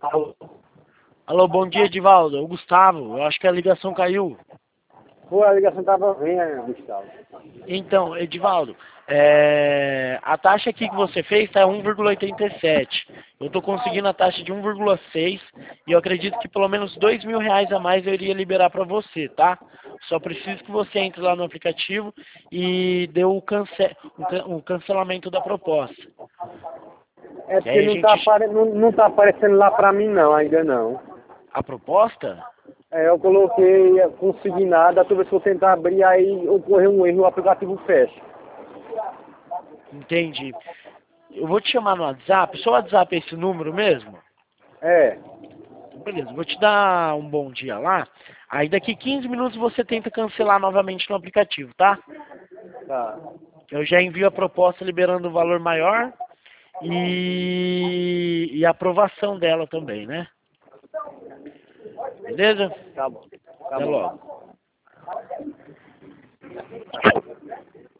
Alô? Alô, bom dia, Edivaldo. É o Gustavo. Eu acho que a ligação caiu. Pô, a ligação tava vendo, Gustavo. Então, Edivaldo, a taxa aqui que você fez está 1,87. Eu estou conseguindo a taxa de 1,6 e eu acredito que pelo menos R$ 2.000 a mais eu iria liberar para você, tá? Só preciso que você entre lá no aplicativo e dê o cancelamento da proposta. É Que porque aí a gente... não tá aparecendo lá pra mim não, ainda não. A proposta? É, eu coloquei consignada, toda vez que eu tentar abrir, aí ocorreu um erro, o aplicativo fecha. Entendi. Eu vou te chamar no WhatsApp. Seu WhatsApp é esse número mesmo? É, Beleza, vou te dar um bom dia lá. Aí daqui 15 minutos você tenta cancelar novamente no aplicativo, tá? tá. Eu já envio a proposta liberando o valor maior e a aprovação dela também, né? Beleza? Tá bom. Tá Até bom. logo.